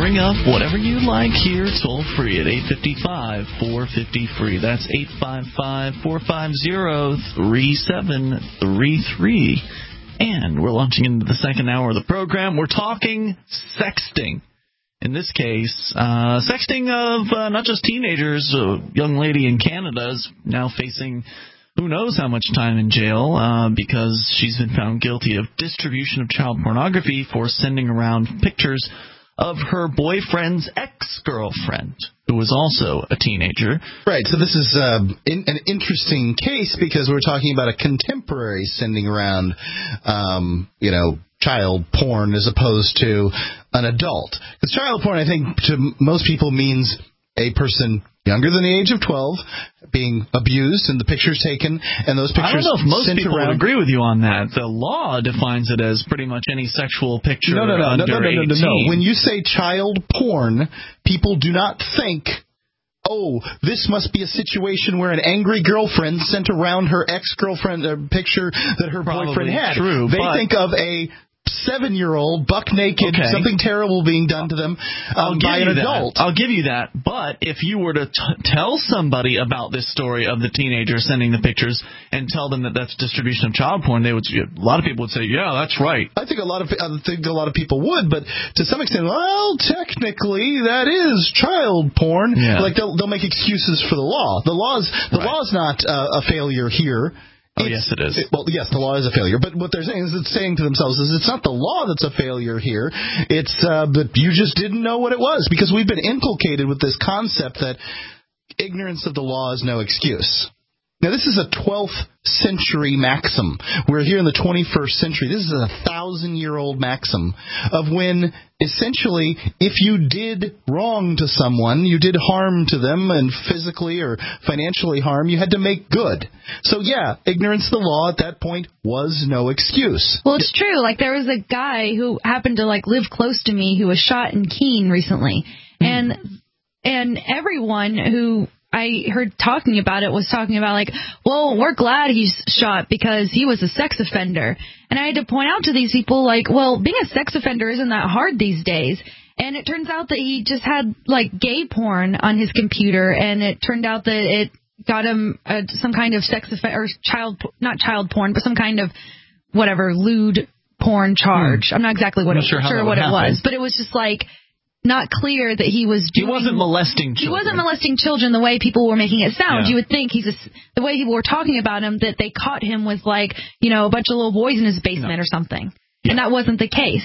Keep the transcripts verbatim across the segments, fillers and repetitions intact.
bring up whatever you like here toll free at eight five five, four five zero, free. That's eight five five, four five zero, three seven three three. And we're launching into the second hour of the program. We're talking sexting. In this case, uh, sexting of uh, not just teenagers. A young lady in Canada is now facing who knows how much time in jail uh, because she's been found guilty of distribution of child pornography for sending around pictures of her boyfriend's ex-girlfriend, who was also a teenager. Right, so this is uh, in, an interesting case because we're talking about a contemporary sending around, um, you know, child porn as opposed to an adult. Because child porn, I think, to most people means a person younger than the age of twelve being abused and the pictures taken, and those pictures I don't know if most sent people around. would agree with you on that. The law defines it as pretty much any sexual picture no, no, no, under no, no, no, no, no, eighteen. no. When you say child porn, people do not think, oh, this must be a situation where an angry girlfriend sent around her ex-girlfriend a picture that her Probably boyfriend had. True, they but think of a seven-year-old, buck naked, okay. something terrible being done to them um, by an adult. That. I'll give you that. But if you were to t- tell somebody about this story of the teenager sending the pictures and tell them that that's distribution of child porn, they would. A lot of people would say, "Yeah, that's right." I think a lot of I think a lot of people would, but to some extent, well, technically that is child porn. Yeah. Like they'll they'll make excuses for the law. The law's the right. law's not uh, a failure here. Oh, it's, yes, it is. It, well, yes, the law is a failure. But what they're saying is it's saying to themselves is it's not the law that's a failure here. It's uh, that you just didn't know what it was because we've been inculcated with this concept that ignorance of the law is no excuse. Now, this is a twelfth century maxim. We're here in the twenty-first century. This is a thousand-year-old maxim of when, essentially, if you did wrong to someone, you did harm to them, and physically or financially harm, you had to make good. So, yeah, ignorance of the law at that point was no excuse. Well, it's true. Like, there was a guy who happened to, like, live close to me who was shot in Keene recently. Mm. And and everyone who I heard talking about it was talking about, like, well, we're glad he's shot because he was a sex offender. And I had to point out to these people, like, well, being a sex offender isn't that hard these days. And it turns out that he just had, like, gay porn on his computer, and it turned out that it got him uh, some kind of sex offender, or child, not child porn, but some kind of, whatever, lewd porn charge. Hmm. I'm not exactly what I'm it, sure, sure what it was, but it was just, like, not clear that he was doing... He wasn't molesting children. He wasn't molesting children the way people were making it sound. Yeah. You would think he's a, the way people were talking about him, that they caught him with, like, you know, a bunch of little boys in his basement no. or something. Yeah. And that wasn't the case.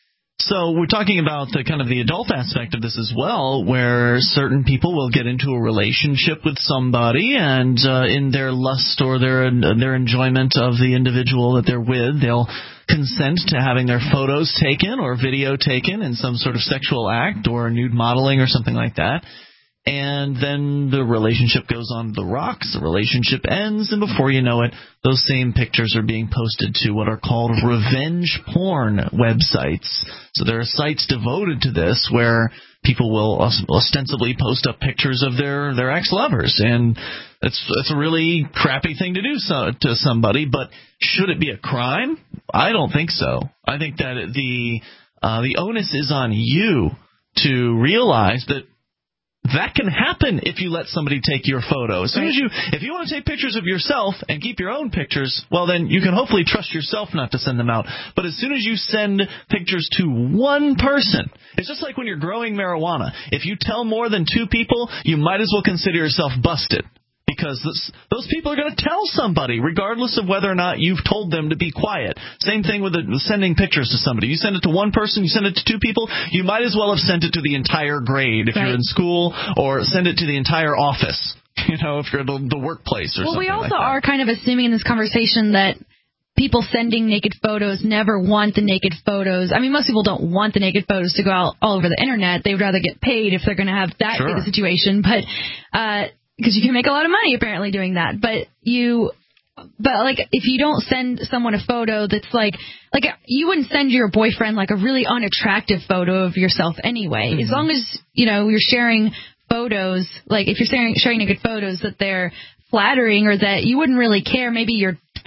So we're talking about the kind of the adult aspect of this as well, where certain people will get into a relationship with somebody, and uh, in their lust or their their enjoyment of the individual that they're with, they'll consent to having their photos taken or video taken in some sort of sexual act or nude modeling or something like that. And then the relationship goes on the rocks, the relationship ends, and before you know it, those same pictures are being posted to what are called revenge porn websites. So there are sites devoted to this where people will ostensibly post up pictures of their, their ex-lovers, and it's, it's a really crappy thing to do so, to somebody, but should it be a crime? I don't think so. I think that the uh, the onus is on you to realize that that can happen if you let somebody take your photo. As soon as you, if you want to take pictures of yourself and keep your own pictures, well, then you can hopefully trust yourself not to send them out. But as soon as you send pictures to one person, it's just like when you're growing marijuana. If you tell more than two people, you might as well consider yourself busted. Because this, those people are going to tell somebody, regardless of whether or not you've told them to be quiet. Same thing with, the, with sending pictures to somebody. You send it to one person, you send it to two people, you might as well have sent it to the entire grade if right. you're in school, or send it to the entire office, you know, if you're at the, the workplace or well, something like that. Well, we also are kind of assuming in this conversation that people sending naked photos never want the naked photos. I mean, most people don't want the naked photos to go out all over the Internet. They would rather get paid if they're going to have that sure. be the situation. But, uh... because you can make a lot of money apparently doing that, but you, but like if you don't send someone a photo that's like, like you wouldn't send your boyfriend like a really unattractive photo of yourself anyway. Mm-hmm. As long as you know you're sharing photos, like if you're sharing sharing naked photos that they're flattering or that you wouldn't really care. Maybe your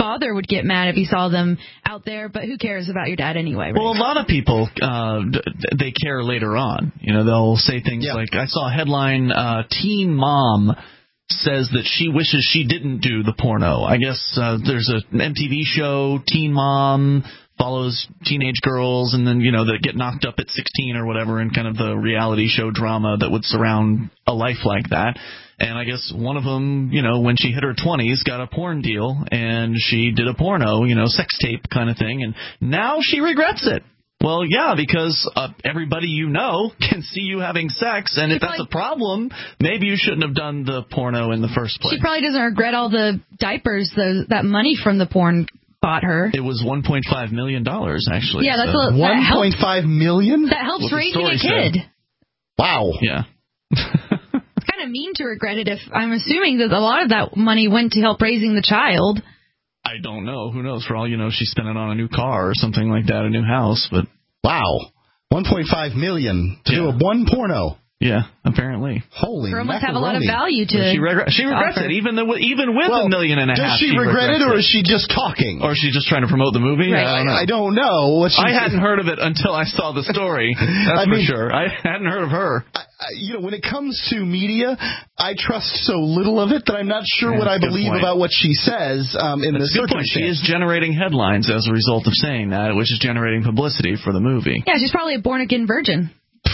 father would get mad if he saw them out there, but who cares about your dad anyway? Right? Well, a lot of people, uh, they care later on. You know, they'll say things yeah. like, I saw a headline, uh, teen mom says that she wishes she didn't do the porno. I guess uh, there's an M T V show, Teen Mom, follows teenage girls, and then, you know, that get knocked up at sixteen or whatever, and kind of the reality show drama that would surround a life like that. And I guess one of them, you know, when she hit her twenties, got a porn deal, and she did a porno, you know, sex tape kind of thing, and now she regrets it. Well, yeah, because uh, everybody you know can see you having sex, and she if that's probably, a problem, maybe you shouldn't have done the porno in the first place. She probably doesn't regret all the diapers, the, that money from the porn bought her. It was one point five million dollars, actually. Yeah, that's so. a, that one point five million dollars? That helps What the raising a story kid. said. Wow. Yeah. It's kind of mean to regret it if I'm assuming that a lot of that money went to help raising the child. I don't know. Who knows? For all you know, she's spending on a new car or something like that, a new house, but... Wow. one point five million dollars to yeah. do a one porno. Yeah, apparently. Holy Girl must macaroni. have a lot of value to she, regret, she regrets offer. it, even though, even with well, a million and a does half. Does she, she regret it, or it. is she just talking? Or is she just trying to promote the movie? Right. I don't know. I, I don't know. What she I hadn't heard of it until I saw the story. That's I for mean, sure. I hadn't heard of her. I, I, you know, when it comes to media, I trust so little of it that I'm not sure yeah, what I believe point. about what she says um, in that's this a good point. She is generating headlines as a result of saying that, which is generating publicity for the movie. Yeah, she's probably a born-again virgin.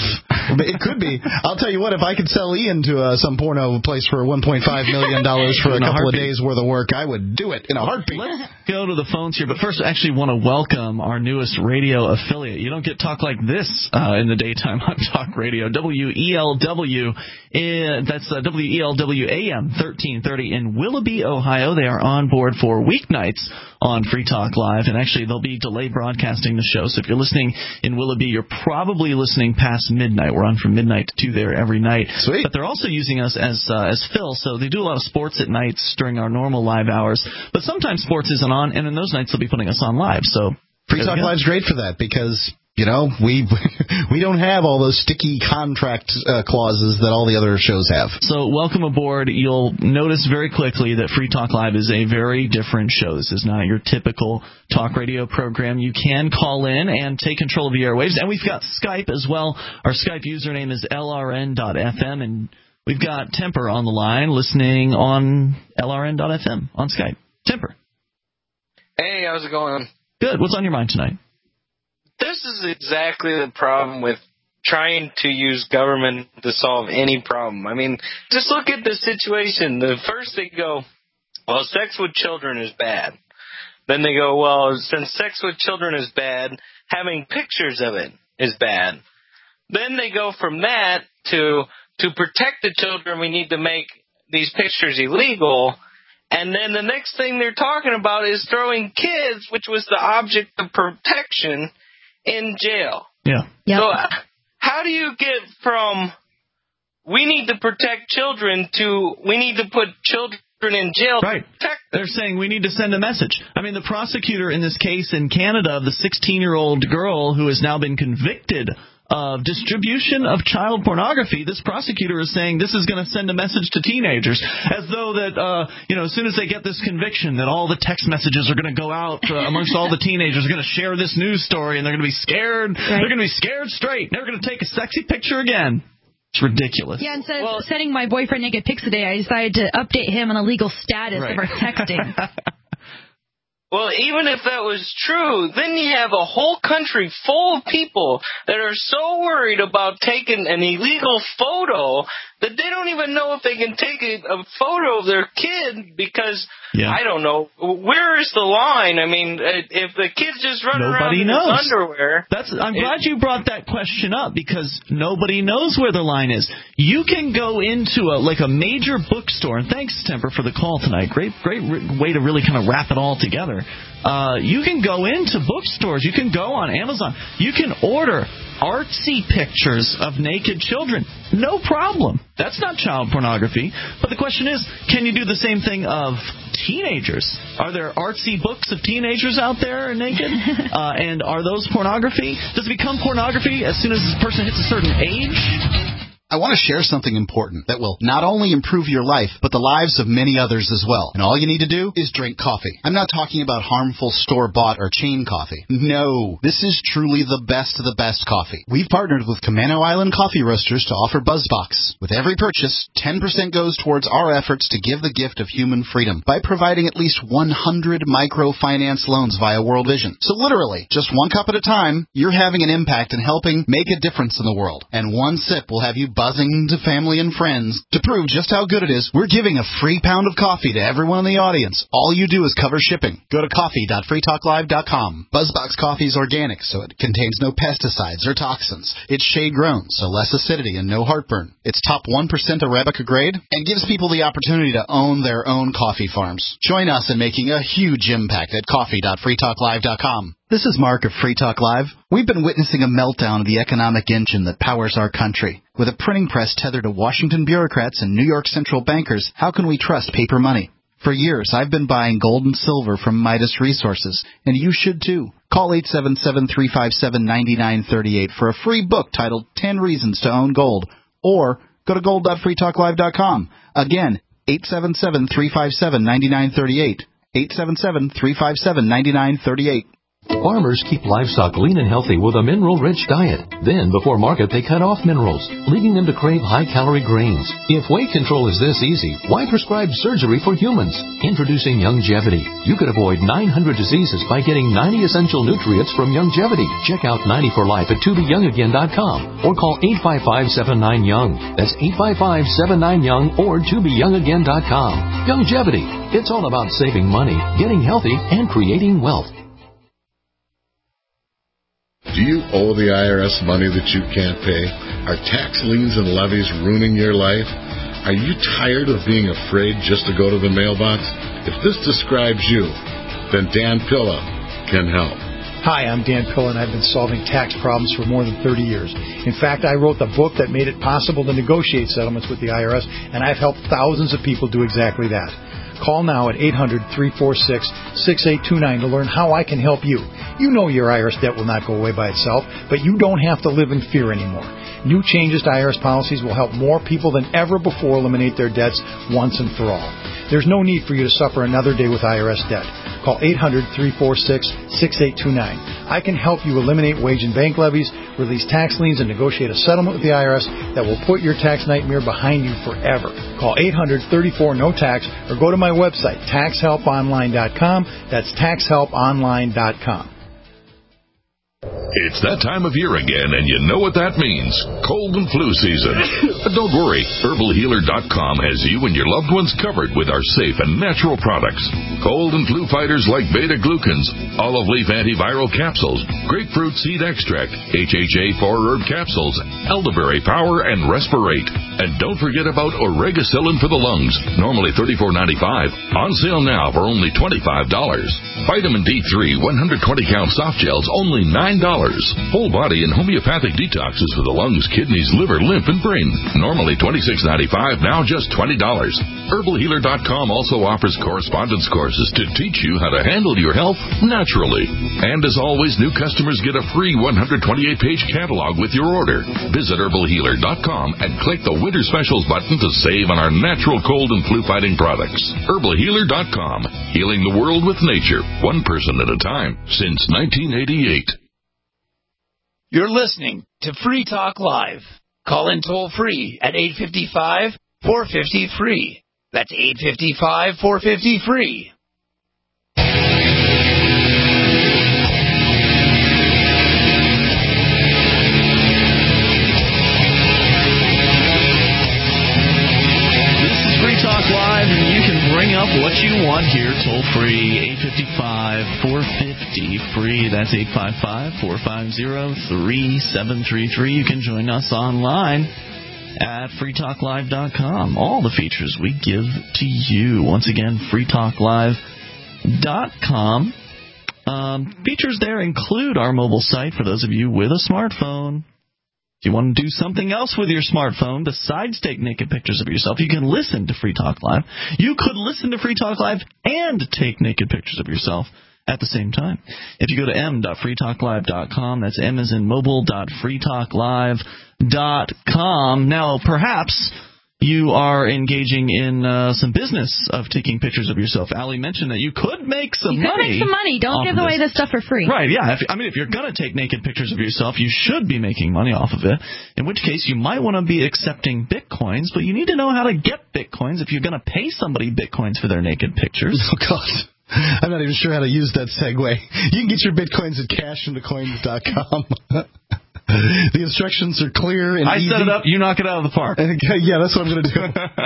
It could be. I'll tell you what, if I could sell Ian to uh, some porno place for one point five million dollars for a couple of days worth of work, I would do it in a heartbeat. Let's go to the phones here, but first I actually want to welcome our newest radio affiliate. You don't get talk like this uh, in the daytime on Talk Radio. W E L W, uh, that's uh, W E L W A M thirteen thirty in Willoughby, Ohio. They are on board for weeknights on Free Talk Live, and actually they'll be delay broadcasting the show. So if you're listening in Willoughby, you're probably listening past midnight. We're on from midnight to two there every night. Sweet. But they're also using us as uh, as Phil, so they do a lot of sports at nights during our normal live hours. But sometimes sports isn't on, and in those nights they'll be putting us on live. So Free Talk Live's great for that because, you know, we we don't have all those sticky contract uh, clauses that all the other shows have. So welcome aboard. You'll notice very quickly that Free Talk Live is a very different show. This is not your typical talk radio program. You can call in and take control of the airwaves. And we've got Skype as well. Our Skype username is L R N dot F M. And we've got Temper on the line listening on L R N dot F M on Skype. Temper. Hey, how's it going? Good. What's on your mind tonight? This is exactly the problem with trying to use government to solve any problem. I mean, just look at the situation. The first they go, well, sex with children is bad. Then they go, well, since sex with children is bad, having pictures of it is bad. Then they go from that to, to protect the children, we need to make these pictures illegal. And then the next thing they're talking about is throwing kids, which was the object of protection, in jail. Yeah. Yep. So uh, how do you get from we need to protect children to we need to put children in jail right. to protect them? They're saying we need to send a message. I mean, the prosecutor in this case in Canada of the sixteen-year-old girl who has now been convicted of distribution of child pornography, this prosecutor is saying this is going to send a message to teenagers, as though that, uh, you know, as soon as they get this conviction, that all the text messages are going to go out uh, amongst all the teenagers, are going to share this news story, and they're going to be scared. Right. They're going to be scared straight. Never going to take a sexy picture again. It's ridiculous. Yeah, instead well, of sending my boyfriend naked pics today, I decided to update him on the legal status right. of our texting. Well, even if that was true, then you have a whole country full of people that are so worried about taking an illegal photo that they don't even know if they can take a, a photo of their kid because, yeah. I don't know, where is the line? I mean, if the kid's just running Nobody around knows. in his underwear. That's, I'm it, glad you brought that question up because nobody knows where the line is. You can go into a like a major bookstore, and thanks, Temper, for the call tonight. Great, great way to really kind of wrap it all together. Uh, you can go into bookstores. You can go on Amazon. You can order artsy pictures of naked children. No problem. That's not child pornography. But the question is, can you do the same thing of teenagers? Are there artsy books of teenagers out there naked? uh, and are those pornography? Does it become pornography as soon as this person hits a certain age? I want to share something important that will not only improve your life, but the lives of many others as well. And all you need to do is drink coffee. I'm not talking about harmful store-bought or chain coffee. No, this is truly the best of the best coffee. We've partnered with Camano Island Coffee Roasters to offer BuzzBox. With every purchase, ten percent goes towards our efforts to give the gift of human freedom by providing at least one hundred microfinance loans via World Vision. So literally, just one cup at a time, you're having an impact and helping make a difference in the world. And one sip will have you buzzing to family and friends. To prove just how good it is, we're giving a free pound of coffee to everyone in the audience. All you do is cover shipping. Go to coffee dot free talk live dot com. BuzzBox coffee is organic, so it contains no pesticides or toxins. It's shade-grown, so less acidity and no heartburn. It's top one percent Arabica grade and gives people the opportunity to own their own coffee farms. Join us in making a huge impact at coffee dot free talk live dot com. This is Mark of Free Talk Live. We've been witnessing a meltdown of the economic engine that powers our country. With a printing press tethered to Washington bureaucrats and New York central bankers, how can we trust paper money? For years, I've been buying gold and silver from Midas Resources, and you should too. Call eight seven seven, three five seven, nine nine three eight for a free book titled ten reasons to Own Gold, or go to gold dot free talk live dot com. Again, eight seven seven, three five seven, nine nine three eight, eight seven seven, three five seven, nine nine three eight. Farmers keep livestock lean and healthy with a mineral-rich diet. Then, before market, they cut off minerals, leading them to crave high-calorie grains. If weight control is this easy, why prescribe surgery for humans? Introducing Youngevity. You could avoid nine hundred diseases by getting ninety essential nutrients from Youngevity. Check out ninety for life at to be young again dot com or call eight five five, seven nine, young. That's eight five five, seven nine, young or to be young again dot com. Youngevity. It's all about saving money, getting healthy, and creating wealth. Do you owe the I R S money that you can't pay? Are tax liens and levies ruining your life? Are you tired of being afraid just to go to the mailbox? If this describes you, then Dan Pilla can help. Hi, I'm Dan Pilla, and I've been solving tax problems for more than thirty years. In fact, I wrote the book that made it possible to negotiate settlements with the I R S, and I've helped thousands of people do exactly that. Call now at eight hundred, three four six, six eight two nine to learn how I can help you. You know your I R S debt will not go away by itself, but you don't have to live in fear anymore. New changes to I R S policies will help more people than ever before eliminate their debts once and for all. There's no need for you to suffer another day with I R S debt. Call eight hundred, three four six, six eight two nine. I can help you eliminate wage and bank levies, release tax liens, and negotiate a settlement with the I R S that will put your tax nightmare behind you forever. Call eight hundred, thirty-four, no tax or go to my website, tax help online dot com. That's tax help online dot com. It's that time of year again, and you know what that means. Cold and flu season. But don't worry. herbal healer dot com has you and your loved ones covered with our safe and natural products. Cold and flu fighters like beta-glucans, olive leaf antiviral capsules, grapefruit seed extract, H H A four herb capsules, elderberry power, and respirate. And don't forget about oregacillin for the lungs, normally thirty-four ninety-five, on sale now for only twenty-five dollars. Vitamin D three one hundred twenty count soft gels, only nine dollars. Whole body and homeopathic detoxes for the lungs, kidneys, liver, lymph, and brain. Normally twenty-six ninety-five, now just twenty dollars. herbal healer dot com also offers correspondence courses to teach you how to handle your health naturally. And as always, new customers get a free one hundred twenty-eight page catalog with your order. Visit herbal healer dot com and click the Winter Specials button to save on our natural cold and flu fighting products. herbal healer dot com. Healing the world with nature, one person at a time, since nineteen eighty-eight. You're listening to Free Talk Live. Call in toll free at eight five five, four five zero, free. That's eight five five, four five zero, free. Bring up what you want here, toll free, eight five five, four five zero, free. That's eight five five, four five zero, three seven three three. You can join us online at free talk live dot com. All the features we give to you. Once again, free talk live dot com. Um, features there include our mobile site for those of you with a smartphone. If you want to do something else with your smartphone besides take naked pictures of yourself, you can listen to Free Talk Live. You could listen to Free Talk Live and take naked pictures of yourself at the same time. If you go to m dot free talk live dot com, that's m as in mobile dot free talk live dot com. Now, perhaps you are engaging in uh, some business of taking pictures of yourself. Allie mentioned that you could make some you could money. make some money. Don't give away this stuff for free. Right, yeah. If, I mean, if you're going to take naked pictures of yourself, you should be making money off of it, in which case you might want to be accepting bitcoins, but you need to know how to get bitcoins if you're going to pay somebody bitcoins for their naked pictures. Oh, God. I'm not even sure how to use that segue. You can get your bitcoins at cash into coins dot com. The instructions are clear and I easy. set it up, you knock it out of the park. Yeah, that's what I'm going to do.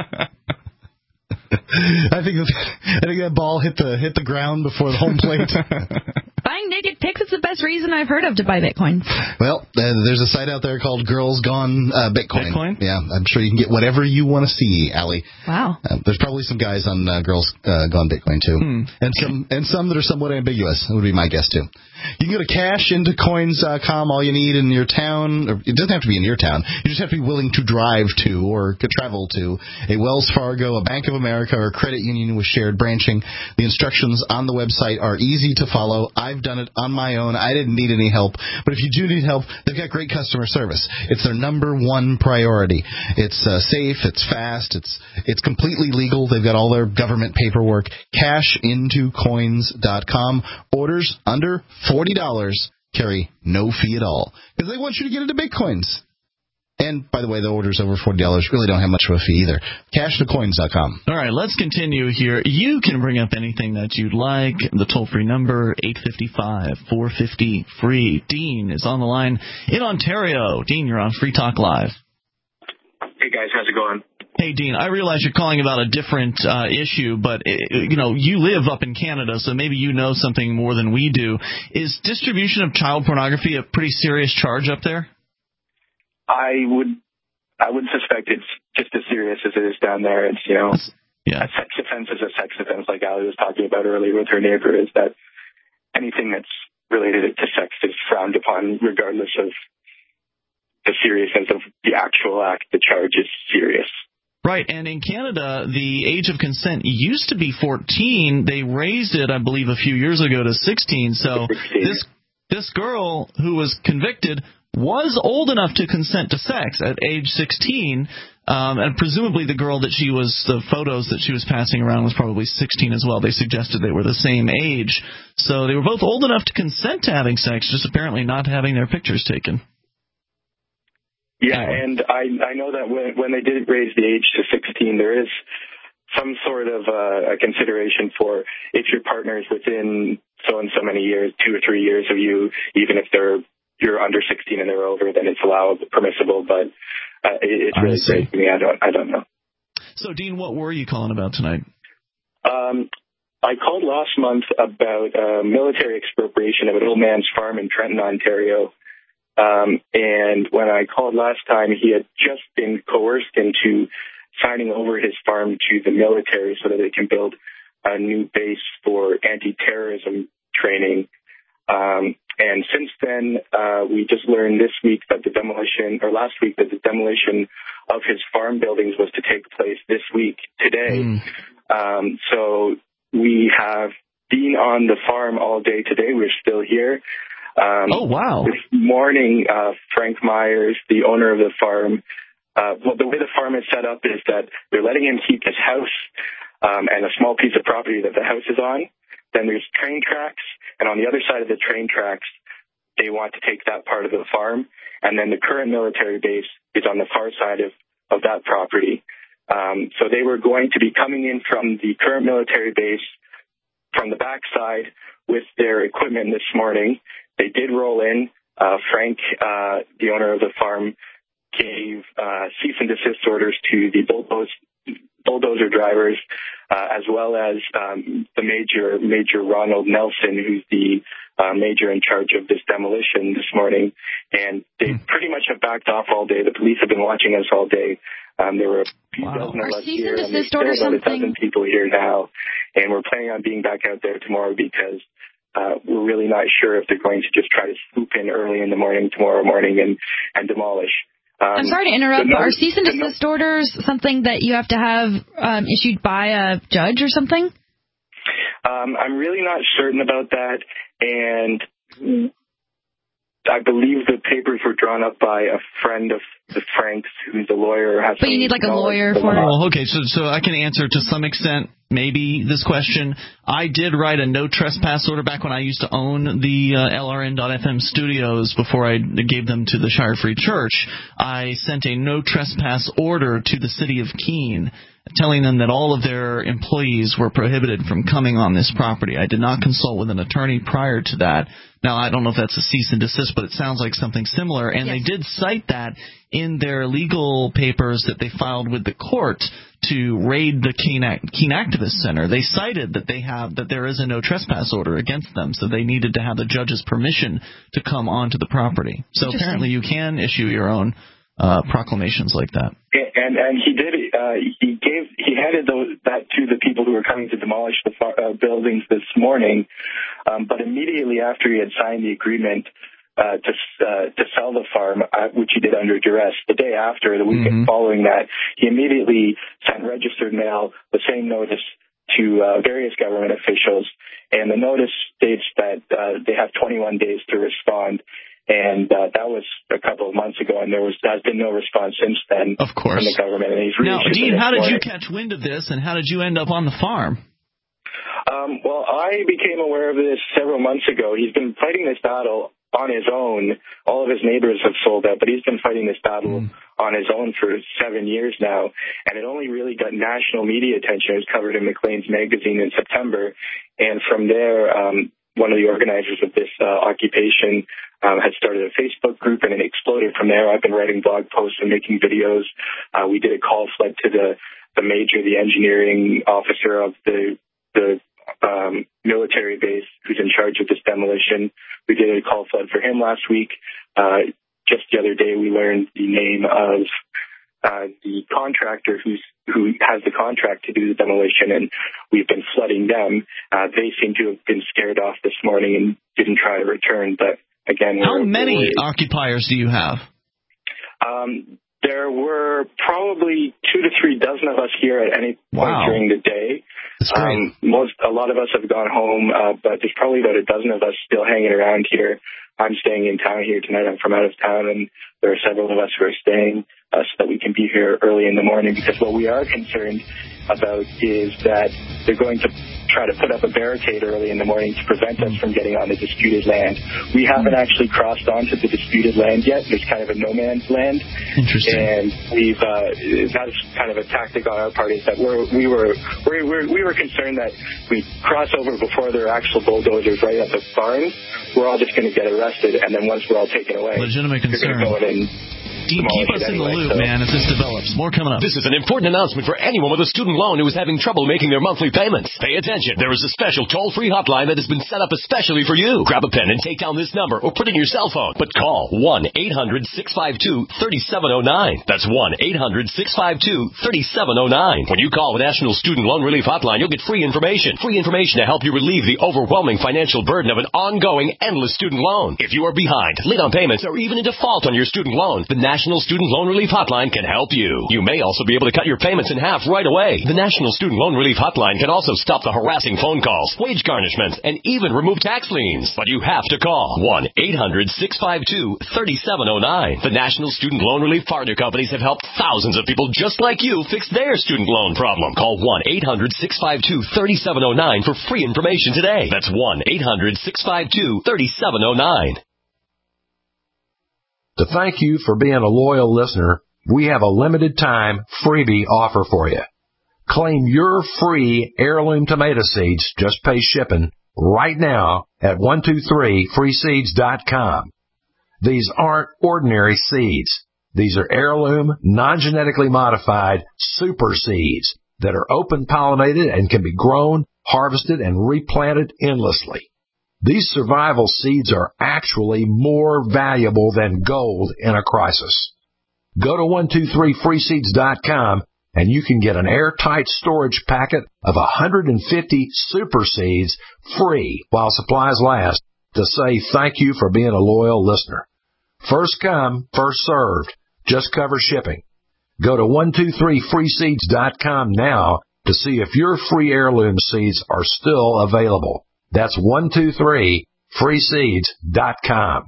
I think that, I think that ball hit the hit the ground before the home plate. Buying naked pics is the best reason I've heard of to buy Bitcoin. Well, uh, there's a site out there called Girls Gone uh, Bitcoin. Bitcoin? Yeah, I'm sure you can get whatever you want to see, Allie. Wow. Uh, there's probably some guys on uh, Girls uh, Gone Bitcoin, too. Hmm. And some and some that are somewhat ambiguous. That would be my guess, too. You can go to cash into coins dot com. All you need in your town, or it doesn't have to be in your town. You just have to be willing to drive to or to travel to a Wells Fargo, a Bank of America, or a credit union with shared branching. The instructions on the website are easy to follow. I've done it on my own. I didn't need any help. But if you do need help, they've got great customer service. It's their number one priority. It's uh, safe. It's fast. It's it's completely legal. They've got all their government paperwork. cash into coins dot com. Orders under forty dollars carry no fee at all because they want you to get into Bitcoins. And, by the way, the orders over forty dollars really don't have much of a fee either. cash into coins dot com. All right, let's continue here. You can bring up anything that you'd like. The toll-free number, eight five five, four five zero, free. Dean is on the line in Ontario. Dean, you're on Free Talk Live. Hey, guys. How's it going? Hey, Dean, I realize you're calling about a different uh, issue, but, you know, you live up in Canada, so maybe you know something more than we do. Is distribution of child pornography a pretty serious charge up there? I would I would suspect it's just as serious as it is down there. It's, you know, yeah. a sex offense is a sex offense, like Allie was talking about earlier with her neighbor, is that anything that's related to sex is frowned upon regardless of the seriousness of the actual act. The charge is serious. Right, and in Canada, the age of consent used to be fourteen. They raised it, I believe, a few years ago to sixteen. So sixteen. this this girl who was convicted was old enough to consent to sex at age sixteen, um, and presumably the girl that she was, the photos that she was passing around was probably sixteen as well. They suggested they were the same age. So they were both old enough to consent to having sex, just apparently not having their pictures taken. Yeah, and I I know that when when they did raise the age to sixteen, there is some sort of uh, a consideration for if your partner is within so and so many years, two or three years of you, even if they're you're under sixteen and they're over, then it's allowable, permissible. But uh, it, it's really great to me. I don't I don't know. So, Dean, what were you calling about tonight? Um, I called last month about uh, military expropriation of an old man's farm in Trenton, Ontario. Um, and when I called last time, he had just been coerced into signing over his farm to the military so that they can build a new base for anti-terrorism training. Um, and since then, uh, we just learned this week that the demolition, or last week that the demolition of his farm buildings was to take place this week, today. Mm. Um, so we have been on the farm all day today. We're still here. Um, oh, wow. This morning, uh, Frank Myers, the owner of the farm, uh, well, the way the farm is set up is that they're letting him keep his house um, and a small piece of property that the house is on. Then there's train tracks, and on the other side of the train tracks, they want to take that part of the farm. And then the current military base is on the far side of, of that property. Um, so they were going to be coming in from the current military base from the backside with their equipment this morning. They did roll in. Uh, Frank, uh, the owner of the farm, gave uh, cease and desist orders to the bulldozer, bulldozer drivers, uh, as well as um, the major, Major Ronald Nelson, who's the uh, major in charge of this demolition this morning. And they pretty much have backed off all day. The police have been watching us all day. Um, there were a few wow. dozen of Are us here, and there's still about a dozen people here now. And we're planning on being back out there tomorrow because Uh, we're really not sure if they're going to just try to swoop in early in the morning tomorrow morning and, and demolish. Um, I'm sorry to interrupt, no, but are cease and no, desist orders something that you have to have um, issued by a judge or something? Um, I'm really not certain about that, and I believe the papers were drawn up by a friend of the Franks, who's a lawyer. Has but you need like a lawyer for it. Well, okay, so so I can answer to some extent maybe this question. I did write a no trespass order back when I used to own the uh, L R N dot F M studios before I gave them to the Shire Free Church. I sent a no trespass order to the city of Keene, telling them that all of their employees were prohibited from coming on this property. I did not consult with an attorney prior to that. Now, I don't know if that's a cease and desist, but it sounds like something similar. And yes, they did cite that in their legal papers that they filed with the court to raid the Keene, Keene Activist Center. They cited that they have that there is a no trespass order against them, so they needed to have the judge's permission to come onto the property. So apparently you can issue your own uh, proclamations like that. And and he did. Uh, he gave. He handed those, that to the people who were coming to demolish the far, uh, buildings this morning. Um, but immediately after he had signed the agreement uh, to uh, to sell the farm, uh, which he did under duress, the day after, the weekend mm-hmm. following that, he immediately sent registered mail the same notice to uh, various government officials, and the notice states that uh, they have twenty-one days to respond. And uh, that was a couple of months ago, and there was has been no response since then of course. from the government. And he's now, Dean, how did you catch wind of this, and how did you end up on the farm? Um, well, I became aware of this several months ago. He's been fighting this battle on his own. All of his neighbors have sold out, but he's been fighting this battle mm. on his own for seven years now. And it only really got national media attention. It was covered in Maclean's magazine in September. And from there, um, one of the organizers of this uh, occupation um, had started a Facebook group, and it exploded from there. I've been writing blog posts and making videos. Uh, we did a call flood to the, the major, the engineering officer of the the um, military base who's in charge of this demolition. We did a call flood for him last week. Uh, just the other day, we learned the name of uh, the contractor who's who has the contract to do the demolition, and we've been flooding them. Uh, they seem to have been scared off this morning and didn't try to return. But again, how many worried. occupiers do you have? Um, there were probably two to three dozen of us here at any point wow. during the day. Um, most, a lot of us have gone home, uh, but there's probably about a dozen of us still hanging around here. I'm staying in town here tonight. I'm from out of town, and there are several of us who are staying uh, so that we can be here early in the morning, because what we are concerned about is that they're going to try to put up a barricade early in the morning to prevent us from getting on the disputed land. We haven't actually crossed onto the disputed land yet. There's kind of a no man's land. Interesting. And we've, uh, that's kind of a tactic on our part, is that we're, we were, we were, we were concerned that we cross over before there are actual bulldozers right at the barn. We're all just going to get arrested, and then once we're all taken away, legitimate concern. Go in and Dean, keep us in anyway, the loop, so. man, as this develops. More coming up. This is an important announcement for anyone with a student loan who is having trouble making their monthly payments. Pay attention. There is a special toll-free hotline that has been set up especially for you. Grab a pen and take down this number or put it in your cell phone. But call one eight hundred six five two three seven zero nine. That's one eight hundred six five two three seven zero nine. When you call the National Student Loan Relief Hotline, you'll get free information. Free information to help you relieve the overwhelming financial burden of an ongoing, endless student loan. If you are behind, late on payments, or even in default on your student loan, the National Student Loan Relief Hotline can help you. You may also be able to cut your payments in half right away. The National Student Loan Relief Hotline can also stop the harassing phone calls, wage garnishments, and even remove tax liens. But you have to call one eight hundred six five two three seven zero nine. The National Student Loan Relief partner companies have helped thousands of people just like you fix their student loan problem. Call one eight hundred six five two three seven zero nine for free information today. That's one eight hundred six five two three seven zero nine. To thank you for being a loyal listener, we have a limited time freebie offer for you. Claim your free heirloom tomato seeds, just pay shipping, right now at one two three free seeds dot com. These aren't ordinary seeds. These are heirloom, non-genetically modified super seeds that are open pollinated and can be grown, harvested, and replanted endlessly. These survival seeds are actually more valuable than gold in a crisis. Go to one two three free seeds dot com and you can get an airtight storage packet of one hundred fifty super seeds free while supplies last to say thank you for being a loyal listener. First come, first served. Just cover shipping. Go to one two three free seeds dot com now to see if your free heirloom seeds are still available. That's one two three free seeds dot com.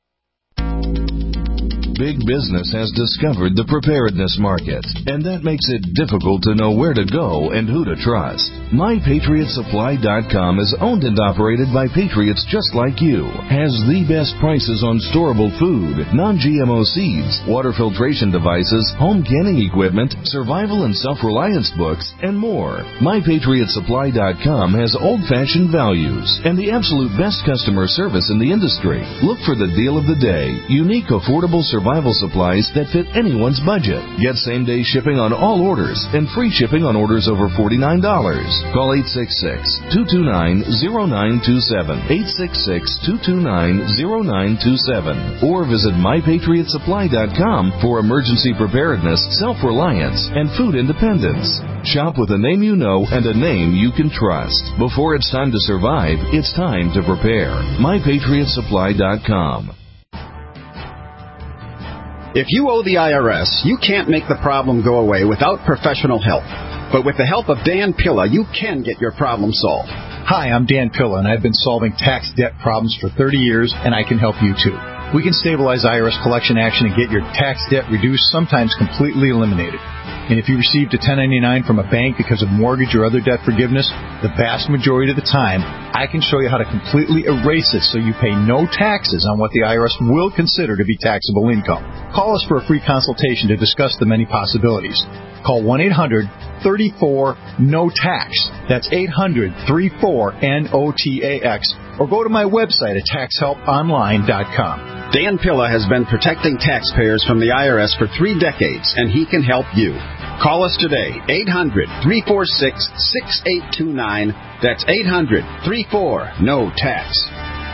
Big business has discovered the preparedness market, and that makes it difficult to know where to go and who to trust. My Patriot Supply dot com is owned and operated by patriots just like you, has the best prices on storable food, non-G M O seeds, water filtration devices, home canning equipment, survival and self-reliance books, and more. My Patriot Supply dot com has old-fashioned values and the absolute best customer service in the industry. Look for the deal of the day, unique, affordable survival Survival supplies that fit anyone's budget. Get same-day shipping on all orders and free shipping on orders over forty-nine dollars. Call eight six six, two two nine, zero nine two seven, eight six six, two two nine, zero nine two seven, or visit My Patriot Supply dot com for emergency preparedness, self-reliance, and food independence. Shop with a name you know and a name you can trust. Before it's time to survive, it's time to prepare. My Patriot Supply dot com. If you owe the I R S, you can't make the problem go away without professional help. But with the help of Dan Pilla, you can get your problem solved. Hi, I'm Dan Pilla, and I've been solving tax debt problems for thirty years, and I can help you too. We can stabilize I R S collection action and get your tax debt reduced, sometimes completely eliminated. And if you received a ten ninety-nine from a bank because of mortgage or other debt forgiveness, the vast majority of the time, I can show you how to completely erase it so you pay no taxes on what the I R S will consider to be taxable income. Call us for a free consultation to discuss the many possibilities. Call one eight hundred, three four, N O T A X. That's eight hundred, three four, N O T A X. Or go to my website at tax help online dot com. Dan Pilla has been protecting taxpayers from the I R S for three decades, and he can help you. Call us today, eight hundred, three four six, six eight two nine. That's eight hundred, three four, N O T A X.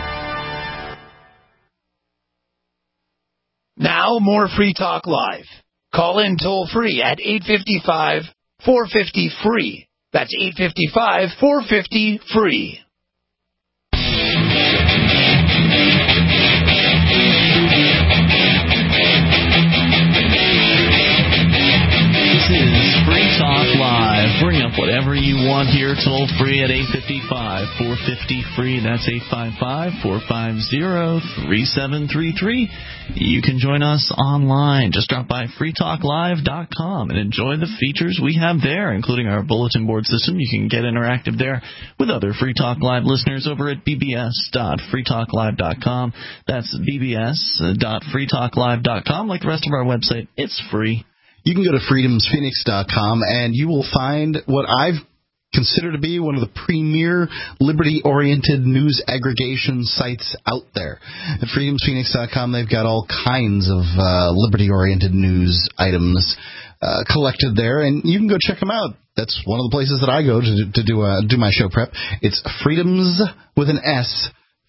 Now, more Free Talk Live. Call in toll free at eight five five, four five zero, free. That's eight five five, four five zero, free. This is Free Talk Live. Bring up whatever you want here, toll free at eight five five, four five zero, free. That's eight five five, four five zero, three seven three three. You can join us online. Just drop by free talk live dot com and enjoy the features we have there, including our bulletin board system. You can get interactive there with other Free Talk Live listeners over at b b s dot free talk live dot com. That's b b s dot free talk live dot com. Like the rest of our website, it's free. You can go to freedoms phoenix dot com and you will find what I've considered to be one of the premier liberty-oriented news aggregation sites out there. At freedoms phoenix dot com, they've got all kinds of uh, liberty-oriented news items uh, collected there, and you can go check them out. That's one of the places that I go to, to do uh, do my show prep. It's freedoms with an S.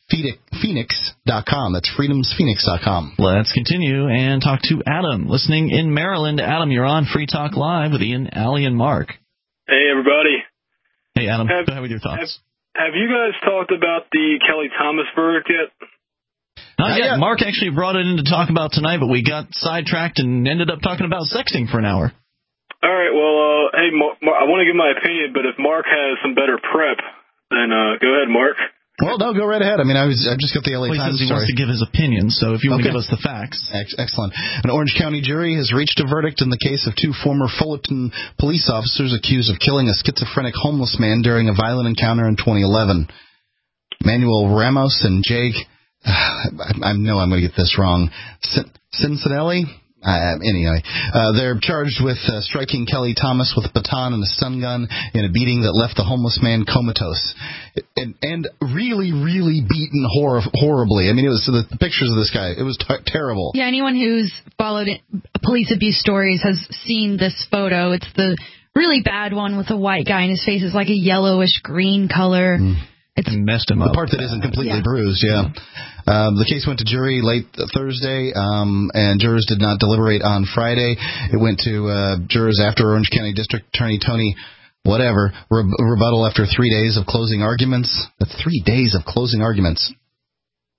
Phoenix dot com. That's freedoms phoenix dot com. Let's continue and talk to Adam, listening in Maryland. Adam, you're on Free Talk Live with Ian, Allie, and Mark. Hey, everybody. Hey, Adam. Have, go ahead with your thoughts. Have, have you guys talked about the Kelly Thomas verdict yet? Not yet. Mark actually brought it in to talk about tonight, but we got sidetracked and ended up talking about sexting for an hour. All right. Well, uh, hey, Mark, I want to give my opinion, but if Mark has some better prep, then uh, go ahead, Mark. Well, no, go right ahead. I mean, I was I just got the L A well, Times he story. He wants to give his opinion, so if you want okay. to give us the facts. Ex- excellent. An Orange County jury has reached a verdict in the case of two former Fullerton police officers accused of killing a schizophrenic homeless man during a violent encounter in twenty eleven. Manuel Ramos and Jake, uh, I, I know I'm going to get this wrong, Cin- Cincinelli? Uh, anyway, uh, they're charged with uh, striking Kelly Thomas with a baton and a stun gun in a beating that left the homeless man comatose. And, and really, really beaten hor- horribly. I mean, it was the, the pictures of this guy. It was t- terrible. Yeah, anyone who's followed it, police abuse stories has seen this photo. It's the really bad one with a white guy, and his face is like a yellowish green color. Mm. It's messed him the up. The part that isn't completely yeah. bruised, yeah. Um, the case went to jury late Thursday, um, and jurors did not deliberate on Friday. It went to uh, jurors after Orange County District Attorney Tony whatever re- rebuttal after three days of closing arguments. That's three days of closing arguments.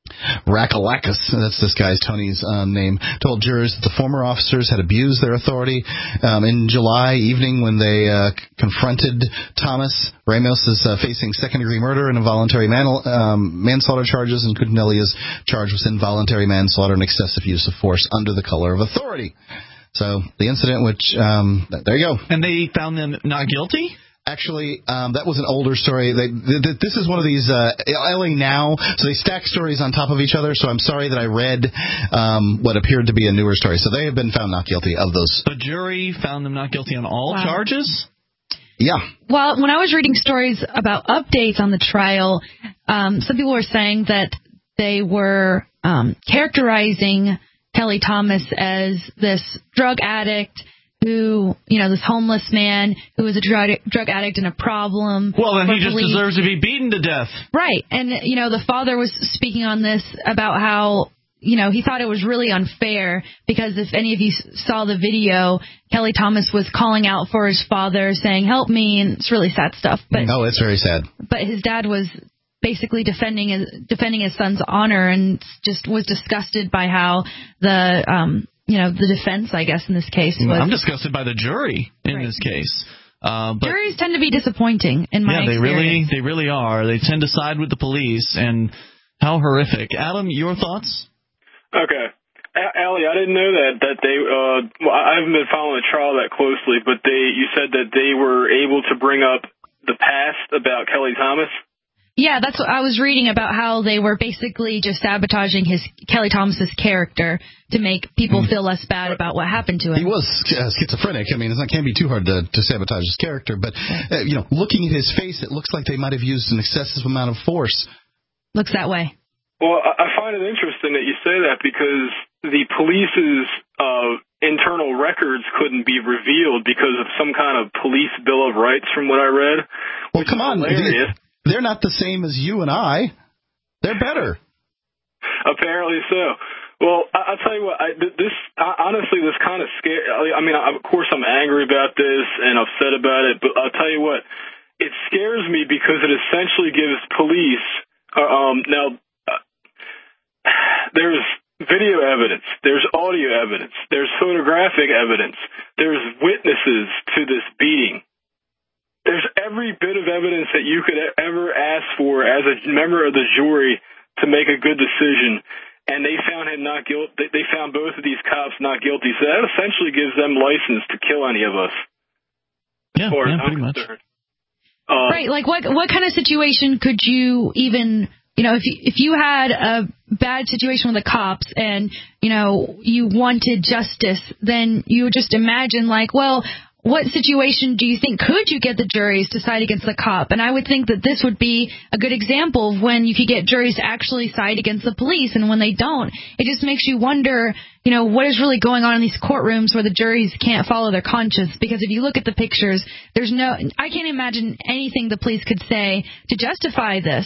Rakalakis, that's this guy's, Tony's um, name, told jurors that the former officers had abused their authority. Um, in July evening when they uh, confronted Thomas, Ramos is uh, facing second-degree murder and involuntary man- um, manslaughter charges, and Cutinelli is charged with involuntary manslaughter and excessive use of force under the color of authority. So the incident, which, um, there you go. And they found them not guilty? Actually, um, that was an older story. They, th- th- this is one of these uh, L A Now, so they stack stories on top of each other. So I'm sorry that I read um, what appeared to be a newer story. So they have been found not guilty of those. The jury found them not guilty on all Wow. charges? Yeah. Well, when I was reading stories about updates on the trial, um, some people were saying that they were um, characterizing Kelly Thomas as this drug addict who, you know, this homeless man who was a drug, drug addict and a problem. Well, then he just police. deserves to be beaten to death. Right. And, you know, the father was speaking on this about how, you know, he thought it was really unfair because if any of you saw the video, Kelly Thomas was calling out for his father saying, help me, and it's really sad stuff. But oh, it's very sad. But his dad was basically defending his, defending his son's honor and just was disgusted by how the, um, you know, the defense, I guess, in this case was... I'm disgusted by the jury in right. this case. Uh, but Juries tend to be disappointing, in my yeah, they experience. really, they really are. They tend to side with the police, and how horrific. Adam, your thoughts? Okay. Allie, I didn't know that, that they, uh, well, I haven't been following the trial that closely, but they, you said that they were able to bring up the past about Kelly Thomas? Yeah, that's what I was reading about, how they were basically just sabotaging his Kelly Thomas's character to make people feel less bad about what happened to him. He was uh, schizophrenic. I mean, it can't be too hard to, to sabotage his character. But, uh, you know, looking at his face, it looks like they might have used an excessive amount of force. Looks that way. Well, I find it interesting that you say that because the police's uh, internal records couldn't be revealed because of some kind of police bill of rights from what I read. Well, come on. Hilarious. They're not the same as you and I. They're better. Apparently so. Well, I, I'll tell you what. I, this I, honestly, this kind of scare. I mean, I, of course, I'm angry about this and upset about it. But I'll tell you what. It scares me because it essentially gives police. Uh, um, now, uh, there's video evidence. There's audio evidence. There's photographic evidence. There's witnesses to this beating. There's every bit of evidence that you could ever ask for as a member of the jury to make a good decision, and they found him not guilty. They found both of these cops not guilty, so that essentially gives them license to kill any of us. Yeah, yeah pretty much. Uh, right, like what what kind of situation could you even, you know, if you, if you had a bad situation with the cops and, you know, you wanted justice, then you would just imagine like, well, what situation do you think could you get the juries to side against the cop? And I would think that this would be a good example of when you could get juries to actually side against the police, and when they don't, it just makes you wonder, you know, what is really going on in these courtrooms where the juries can't follow their conscience? Because if you look at the pictures, there's no, I can't imagine anything the police could say to justify this.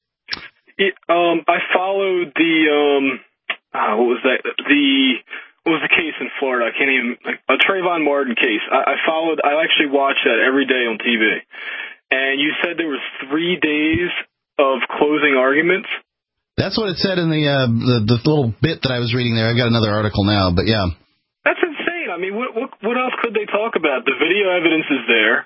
It, um, I followed the, um, uh, what was that? The, what was the case in Florida? I can't even, like, a Trayvon Martin case. I, I followed, I actually watched that every day on T V. And you said there was three days of closing arguments? That's what it said in the, uh, the, the little bit that I was reading there. I've got another article now, but yeah. That's insane. I mean, what, what, what else could they talk about? The video evidence is there.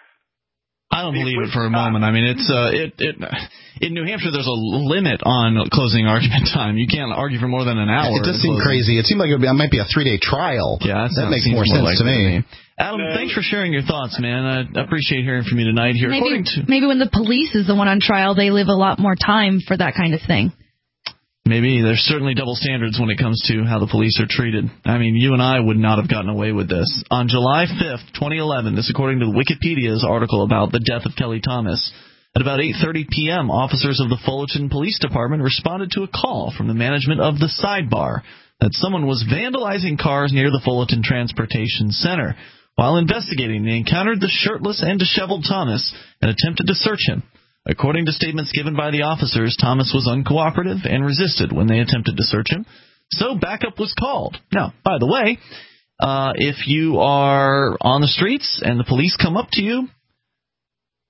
I don't believe it for a moment. I mean, it's uh, it, it in New Hampshire. There's a limit on closing argument time. You can't argue for more than an hour. It does seem crazy. It seemed like it, would be, it might be a three day trial. Yeah, that makes more sense more to me. to me. Adam, thanks for sharing your thoughts, man. I appreciate hearing from you tonight. Here, maybe, according to maybe when the police is the one on trial, they live a lot more time for that kind of thing. Maybe. There's certainly double standards when it comes to how the police are treated. I mean, you and I would not have gotten away with this. On July fifth, twenty eleven, this according to Wikipedia's article about the death of Kelly Thomas, at about eight thirty p.m., officers of the Fullerton Police Department responded to a call from the management of the Sidebar that someone was vandalizing cars near the Fullerton Transportation Center. While investigating, they encountered the shirtless and disheveled Thomas and attempted to search him. According to statements given by the officers, Thomas was uncooperative and resisted when they attempted to search him, so backup was called. Now, by the way, uh, if you are on the streets and the police come up to you,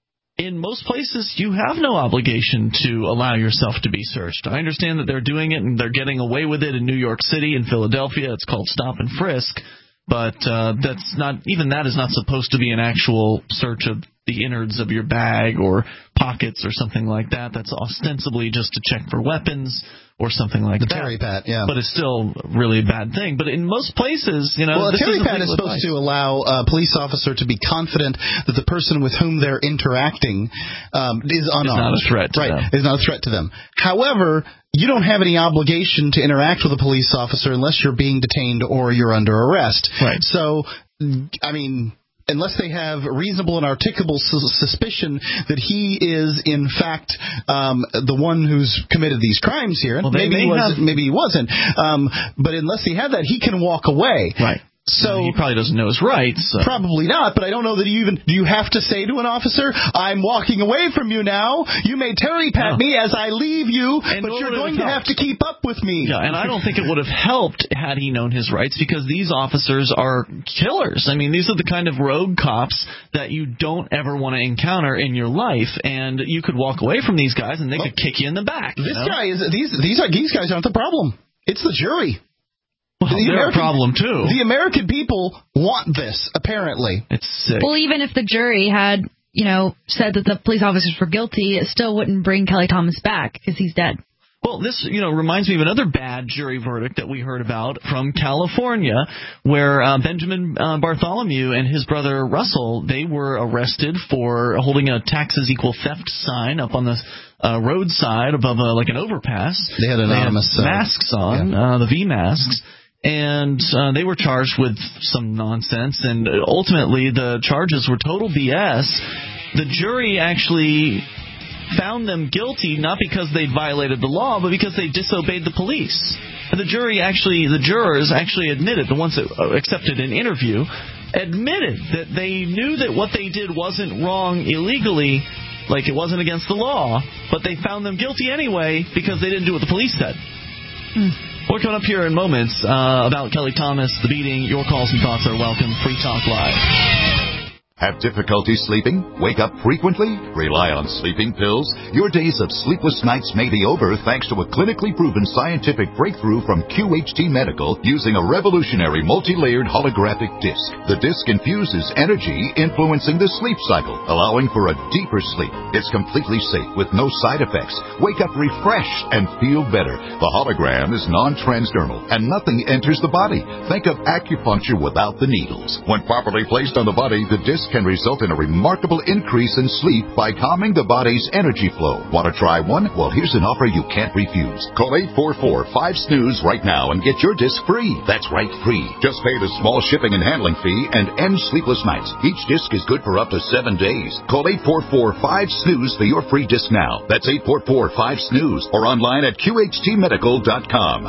in most places, you have no obligation to allow yourself to be searched. I understand that they're doing it and they're getting away with it in New York City and Philadelphia. It's called stop and frisk. But uh, that's not even that is not supposed to be an actual search of the innards of your bag or pockets or something like that. That's ostensibly just to check for weapons or something like the that. Terry Pat, yeah. But it's still really a bad thing. But in most places, you know, well, a this Terry is Pat is supposed advice. to allow a police officer to be confident that the person with whom they're interacting um, is unarmed. Is not a threat to right, them. Is not a threat to them. However, you don't have any obligation to interact with a police officer unless you're being detained or you're under arrest. Right. So, I mean, unless they have reasonable and articulable sus- suspicion that he is, in fact, um, the one who's committed these crimes here. Well, maybe, may he was, have... maybe he wasn't. Um, but unless he had that, he can walk away. Right. So he probably doesn't know his rights. So. Probably not, but I don't know that you even... Do you have to say to an officer, I'm walking away from you now. You may Terry Pat no. me as I leave you, and but you're going to have to keep up with me. Yeah, and I don't think it would have helped had he known his rights, because these officers are killers. I mean, these are the kind of rogue cops that you don't ever want to encounter in your life, and you could walk away from these guys and they well, could kick you in the back. This you know? guy is... These, these, are, these guys aren't the problem. It's the jury. Well, the they're American, a problem, too. The American people want this, apparently. It's sick. Well, even if the jury had, you know, said that the police officers were guilty, it still wouldn't bring Kelly Thomas back because he's dead. Well, this, you know, reminds me of another bad jury verdict that we heard about from California, where uh, Benjamin uh, Bartholomew and his brother Russell, they were arrested for holding a taxes equal theft sign up on the uh, roadside above a, like an overpass. They had anonymous they had masks on, yeah. uh, the V masks. And uh, they were charged with some nonsense, and ultimately the charges were total B S. The jury actually found them guilty not because they violated the law, but because they disobeyed the police. And the jury actually, the jurors actually admitted, the ones that accepted an interview, admitted that they knew that what they did wasn't wrong illegally, like it wasn't against the law, but they found them guilty anyway because they didn't do what the police said. Mm. We're coming up here in moments uh, about Kelly Thomas, the beating. Your calls and thoughts are welcome. Free Talk Live. Have difficulty sleeping? Wake up frequently? Rely on sleeping pills? Your days of sleepless nights may be over thanks to a clinically proven scientific breakthrough from Q H T Medical using a revolutionary multi-layered holographic disc. The disc infuses energy, influencing the sleep cycle, allowing for a deeper sleep. It's completely safe with no side effects. Wake up refreshed and feel better. The hologram is non-transdermal and nothing enters the body. Think of acupuncture without the needles. When properly placed on the body, the disc can result in a remarkable increase in sleep by calming the body's energy flow. Want to try one? Well, here's an offer you can't refuse. Call eight four four, five, snooze right now and get your disc free. That's right, free. Just pay the small shipping and handling fee and end sleepless nights. Each disc is good for up to seven days. Call eight four four, five, snooze for your free disc now. That's eight four four, five, snooze or online at Q H T medical dot com.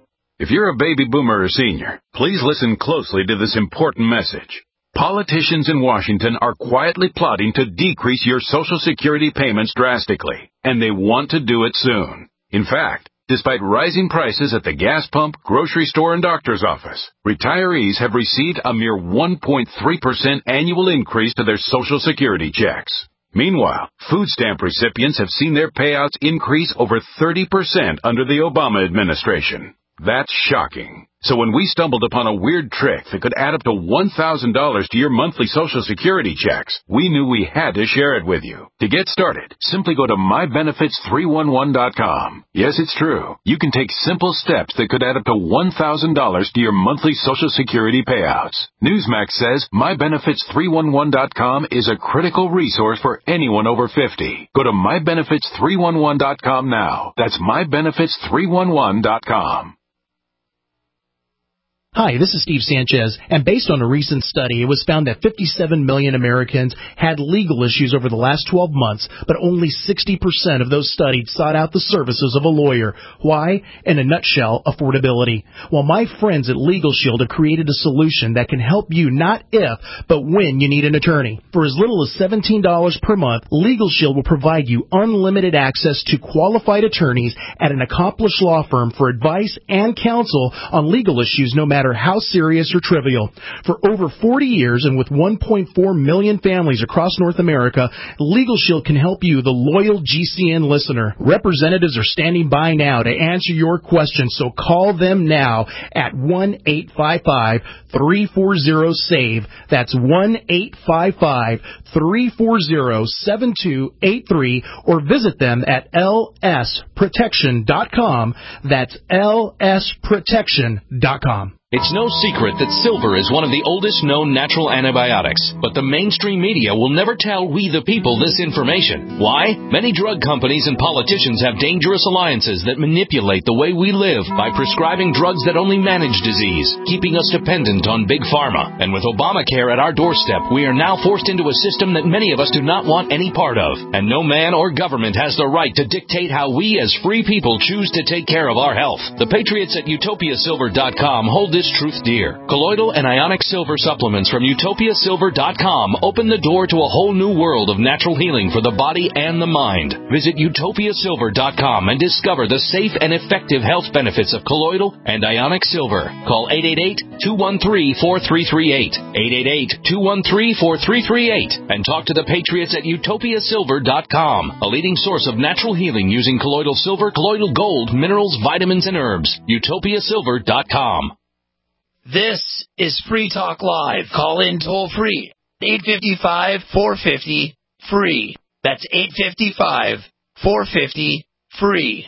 If you're a baby boomer or senior, please listen closely to this important message. Politicians in Washington are quietly plotting to decrease your Social Security payments drastically, and they want to do it soon. In fact, despite rising prices at the gas pump, grocery store, and doctor's office, retirees have received a mere one point three percent annual increase to their Social Security checks. Meanwhile, food stamp recipients have seen their payouts increase over thirty percent under the Obama administration. That's shocking. So when we stumbled upon a weird trick that could add up to one thousand dollars to your monthly Social Security checks, we knew we had to share it with you. To get started, simply go to my benefits three one one dot com. Yes, it's true. You can take simple steps that could add up to one thousand dollars to your monthly Social Security payouts. Newsmax says my benefits three one one dot com is a critical resource for anyone over fifty. Go to my benefits three one one dot com now. That's my benefits three one one dot com. Hi, this is Steve Sanchez, and based on a recent study, it was found that fifty-seven million Americans had legal issues over the last twelve months, but only sixty percent of those studied sought out the services of a lawyer. Why? In a nutshell, affordability. Well, my friends at Legal Shield have created a solution that can help you not if, but when you need an attorney. For as little as seventeen dollars per month, Legal Shield will provide you unlimited access to qualified attorneys at an accomplished law firm for advice and counsel on legal issues no matter matter how serious or trivial. For over forty years and with one point four million families across North America, Legal Shield can help you, the loyal G C N listener. Representatives are standing by now to answer your questions, so call them now at one eight five five, three four zero, SAVE. That's one eight five five, three four zero, seven two eight three, or visit them at L S protection dot com. That's L S protection dot com. It's no secret that silver is one of the oldest known natural antibiotics, but the mainstream media will never tell we the people this information. Why? Many drug companies and politicians have dangerous alliances that manipulate the way we live by prescribing drugs that only manage disease, keeping us dependent on big pharma. And with Obamacare at our doorstep, we are now forced into a system that many of us do not want any part of. And no man or government has the right to dictate how we as free people choose to take care of our health. The patriots at utopia silver dot com hold this truth dear. Colloidal and ionic silver supplements from utopia silver dot com open the door to a whole new world of natural healing for the body and the mind. Visit utopia silver dot com and discover the safe and effective health benefits of colloidal and ionic silver. Call eight eight eight, two one three, four three three eight, eight eight eight, two one three, four three three eight, and talk to the patriots at utopia silver dot com, a leading source of natural healing using colloidal silver, colloidal gold, minerals, vitamins, and herbs. utopia silver dot com. This is Free Talk Live. Call in toll free. eight five five, four five zero, free. That's eight five five, four five zero, free.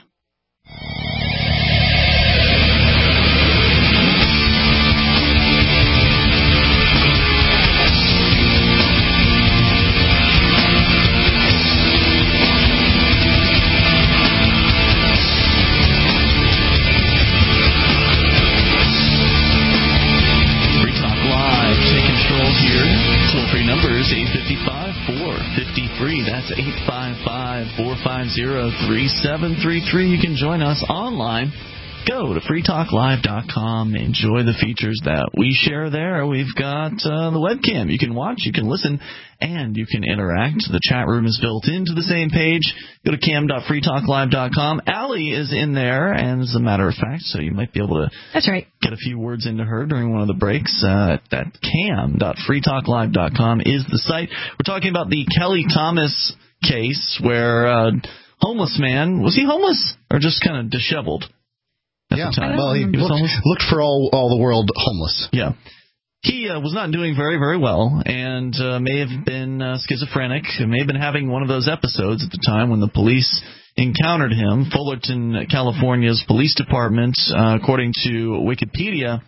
That's eight five five, four five zero, three seven three three. You can join us online. Go to free talk live dot com. Enjoy the features that we share there. We've got uh, the webcam. You can watch, you can listen, and you can interact. The chat room is built into the same page. Go to cam dot free talk live dot com. Allie is in there, and as a matter of fact, so you might be able to That's right. get a few words into her during one of the breaks. Uh, at cam dot free talk live dot com is the site. We're talking about the Kelly Thomas case where a uh, homeless man, was he homeless or just kind of disheveled? Yeah, well, he, he looked, looked for all, all the world homeless. Yeah. He uh, was not doing very, very well and uh, may have been uh, schizophrenic, may have been having one of those episodes at the time when the police encountered him. Fullerton, California's police department, uh, according to Wikipedia,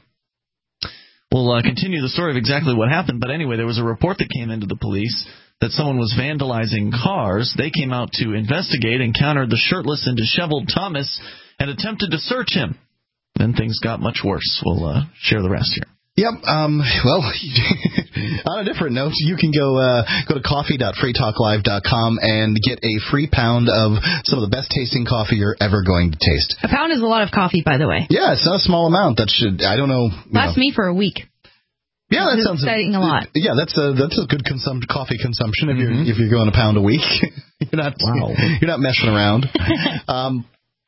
will uh, continue the story of exactly what happened. But anyway, there was a report that came into the police that someone was vandalizing cars. They came out to investigate, encountered the shirtless and disheveled Thomas, and attempted to search him. Then things got much worse. We'll uh, share the rest here. Yep. Um, well, on a different note, you can go uh, go to coffee dot free talk live dot com and get a free pound of some of the best tasting coffee you're ever going to taste. A pound is a lot of coffee, by the way. Yeah, it's not a small amount. That should, I don't know. Lasts know. me for a week. Yeah, that Just sounds exciting a lot. Yeah, that's a that's a good consum- coffee consumption if mm-hmm. you're if you're going a pound a week. you're not wow. you're not messing around. um,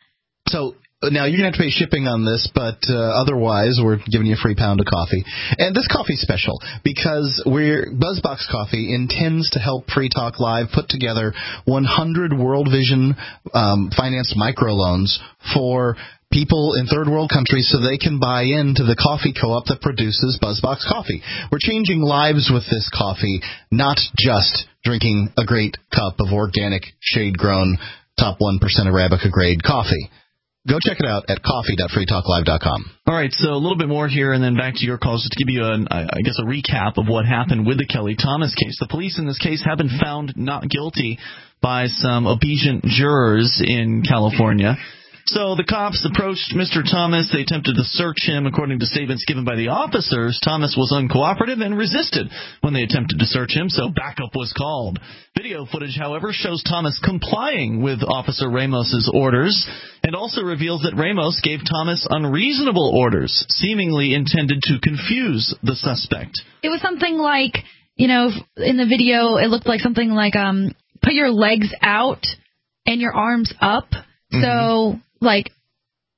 So now you're going to have to pay shipping on this, but uh, otherwise we're giving you a free pound of coffee. And this coffee's special because we're BuzzBox Coffee intends to help Free Talk Live put together one hundred World Vision um, financed microloans for people in third world countries so they can buy into the coffee co-op that produces BuzzBox Coffee. We're changing lives with this coffee, not just drinking a great cup of organic, shade-grown, top one percent Arabica grade coffee. Go check it out at coffee dot free talk live dot com. All right, so a little bit more here, and then back to your calls, just to give you, an, I guess, a recap of what happened with the Kelly Thomas case. The police in this case have been found not guilty by some obedient jurors in California. So the cops approached Mister Thomas. They attempted to search him. According to statements given by the officers, Thomas was uncooperative and resisted when they attempted to search him, so backup was called. Video footage, however, shows Thomas complying with Officer Ramos's orders and also reveals that Ramos gave Thomas unreasonable orders, seemingly intended to confuse the suspect. It was something like, you know, in the video, it looked like something like um, put your legs out and your arms up. Mm-hmm. So... like,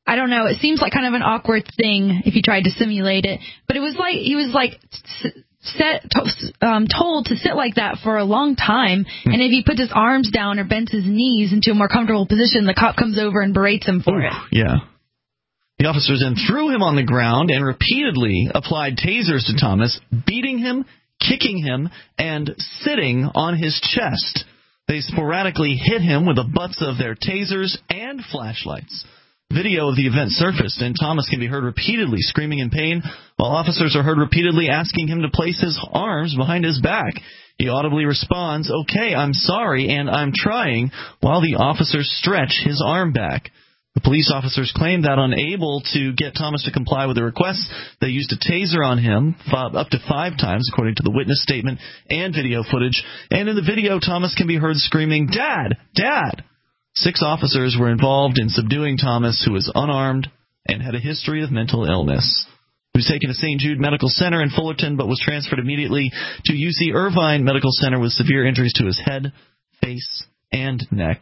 I don't know. It seems like kind of an awkward thing if you tried to simulate it. But it was like he was like set to, um, told to sit like that for a long time. Mm. And if he put his arms down or bent his knees into a more comfortable position, the cop comes over and berates him for Ooh, it. Yeah. The officers then threw him on the ground and repeatedly applied tasers to Thomas, beating him, kicking him, and sitting on his chest. They sporadically hit him with the butts of their tasers and flashlights. Video of the event surfaced, and Thomas can be heard repeatedly screaming in pain, while officers are heard repeatedly asking him to place his arms behind his back. He audibly responds, "Okay, I'm sorry, and I'm trying," while the officers stretch his arm back. The police officers claimed that unable to get Thomas to comply with the request, they used a taser on him up to five times, according to the witness statement and video footage. And in the video, Thomas can be heard screaming, "Dad! Dad!" Six officers were involved in subduing Thomas, who was unarmed and had a history of mental illness. He was taken to Saint Jude Medical Center in Fullerton, but was transferred immediately to U C Irvine Medical Center with severe injuries to his head, face, and neck.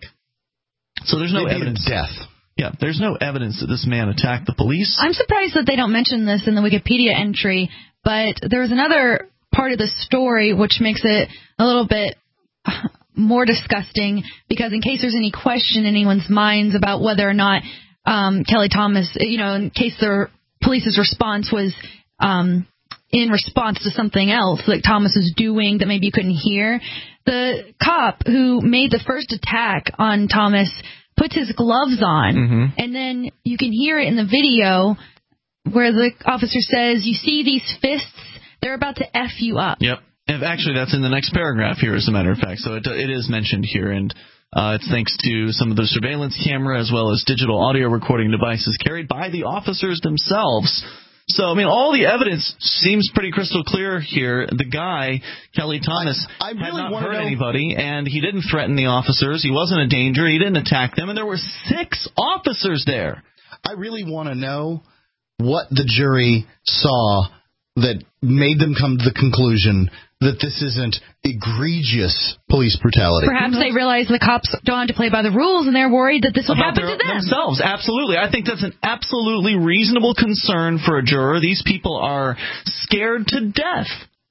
So there's no Maybe evidence. Death. Yeah, there's no evidence that this man attacked the police. I'm surprised that they don't mention this in the Wikipedia entry, but there was another part of the story which makes it a little bit more disgusting, because in case there's any question in anyone's minds about whether or not um, Kelly Thomas, you know, in case the police's response was um, in response to something else that Thomas was doing that maybe you couldn't hear, the cop who made the first attack on Thomas puts his gloves on, mm-hmm. and then you can hear it in the video where the officer says, "You see these fists? They're about to F you up." Yep. And actually, that's in the next paragraph here, as a matter of fact. So it, it is mentioned here, and uh, it's thanks to some of the surveillance camera as well as digital audio recording devices carried by the officers themselves. So, I mean, all the evidence seems pretty crystal clear here. The guy, Kelly Thomas, I, I really had not want hurt to know... anybody, and he didn't threaten the officers. He wasn't a danger. He didn't attack them, and there were six officers there. I really want to know what the jury saw that made them come to the conclusion that this isn't egregious police brutality. Perhaps they realize the cops don't have to play by the rules, and they're worried that this will About happen their, to them. themselves. Absolutely. I think that's an absolutely reasonable concern for a juror. These people are scared to death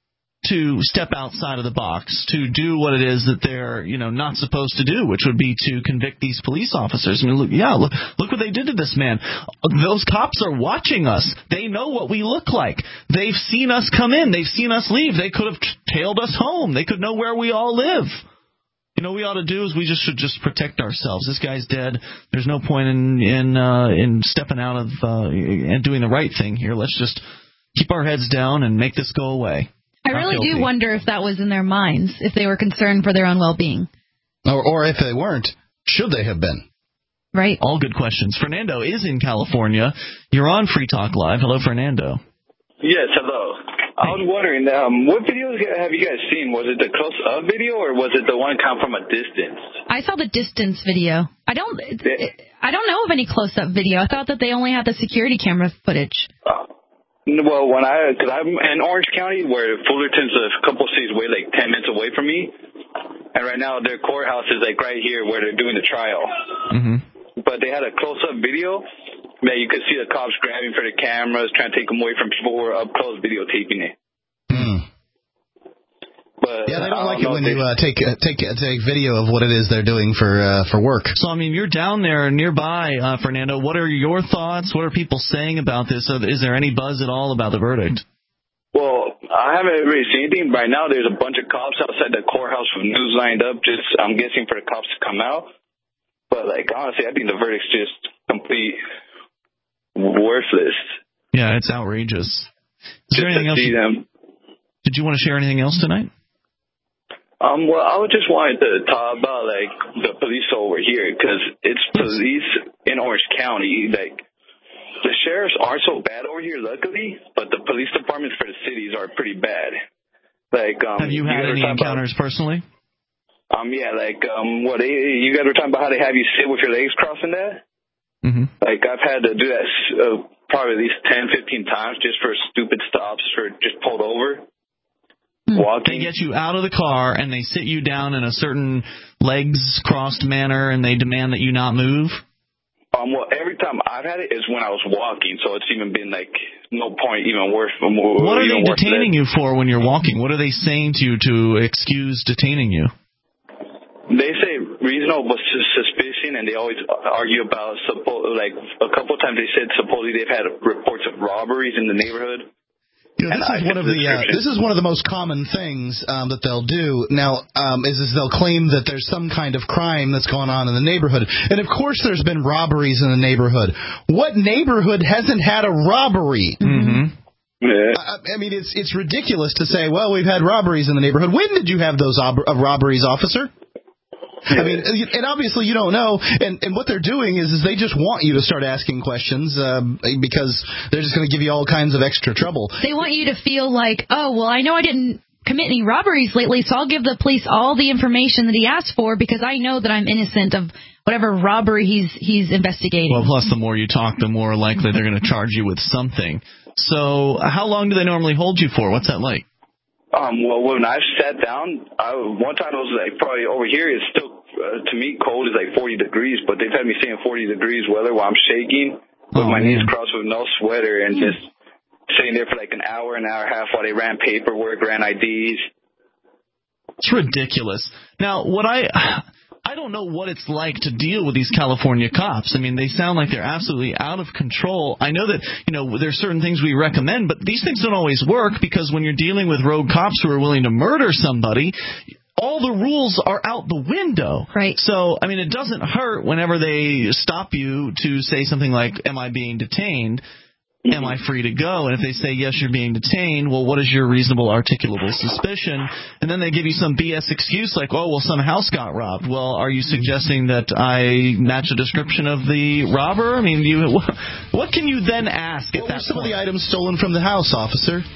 to step outside of the box, to do what it is that they're, you know, not supposed to do, which would be to convict these police officers. I mean, look, yeah, look, look what they did to this man. Those cops are watching us. They know what we look like. They've seen us come in. They've seen us leave. They could have tailed us home. They could know where we all live. You know, what we ought to do is we just should just protect ourselves. This guy's dead. There's no point in in uh, in stepping out of uh, and doing the right thing here. Let's just keep our heads down and make this go away. I really do wonder if that was in their minds, if they were concerned for their own well-being. Or, or if they weren't, should they have been? Right. All good questions. Fernando is in California. You're on Free Talk Live. Hello, Fernando. Yes, hello. I was wondering, um, what videos have you guys seen? Was it the close-up video, or was it the one come from a distance? I saw the distance video. I don't I don't know of any close-up video. I thought that they only had the security camera footage. Uh, Well, when I, because I'm in Orange County, where Fullerton's a couple cities away, like ten minutes away from me, and right now their courthouse is like right here where they're doing the trial. Mm-hmm. But they had a close-up video that you could see the cops grabbing for the cameras, trying to take them away from people who were up close videotaping it. Mm. But yeah, they don't I like don't it when they, you uh, take uh, take uh, take video of what it is they're doing for uh, for work. So, I mean, you're down there nearby, uh, Fernando. What are your thoughts? What are people saying about this? Is there any buzz at all about the verdict? Well, I haven't really seen anything. Right now, there's a bunch of cops outside the courthouse with news lined up, just, I'm guessing, for the cops to come out. But, like, honestly, I think the verdict's just complete worthless. Yeah, it's outrageous. Is there anything else? You, them. Did you want to share anything else tonight? Um, well, I just wanted to talk about, like, the police over here, because it's police in Orange County. Like, the sheriffs aren't so bad over here, luckily, but the police departments for the cities are pretty bad. Like, um, have you had you any encounters about, personally? Um, yeah, like, um, what, they, you guys were talking about how they have you sit with your legs crossed in that? Mm-hmm. Like, I've had to do that uh, probably at least ten, fifteen times just for stupid stops, for just pulled over. Mm-hmm. Walking. They get you out of the car and they sit you down in a certain legs crossed manner and they demand that you not move? Um, Um, well, every time I've had it is when I was walking, so it's even been like no point, even worse. More, what are they even detaining you for when you're walking? What are they saying to you to excuse detaining you? They say reasonable suspicion, and they always argue about, suppo- like, a couple of times they said supposedly they've had reports of robberies in the neighborhood. You know, this is one of the uh, this is one of the most common things um, that they'll do now. Um, is, is they'll claim that there's some kind of crime that's going on in the neighborhood, and of course there's been robberies in the neighborhood. What neighborhood hasn't had a robbery? Mm-hmm. Yeah. I, I mean, it's it's ridiculous to say, well, we've had robberies in the neighborhood. When did you have those ob- uh, robberies, officer? I mean, and obviously you don't know, and, and what they're doing is, is they just want you to start asking questions uh, because they're just going to give you all kinds of extra trouble. They want you to feel like, oh, well, I know I didn't commit any robberies lately, so I'll give the police all the information that he asked for because I know that I'm innocent of whatever robbery he's he's investigating. Well, plus the more you talk, the more likely they're going to charge you with something. So how long do they normally hold you for? What's that like? Um, well, when I sat down, I, one time it was like probably over here it's still, uh, to me, cold is like forty degrees, but they've had me stay in forty degrees weather while I'm shaking with oh, my man. knees crossed with no sweater and just sitting there for like an hour, an hour and a half while they ran paperwork, ran I Ds. It's ridiculous. Now, what I... I don't know what it's like to deal with these California cops. I mean, they sound like they're absolutely out of control. I know that, you know, there's certain things we recommend, but these things don't always work because when you're dealing with rogue cops who are willing to murder somebody, all the rules are out the window. Right. So, I mean, it doesn't hurt whenever they stop you to say something like, am I being detained? Am I free to go? And if they say, yes, you're being detained, well, what is your reasonable articulable suspicion? And then they give you some B S excuse like, oh, well, some house got robbed. Well, are you suggesting that I match a description of the robber? I mean, you, what can you then ask at what that were some point? of the items stolen from the house, officer?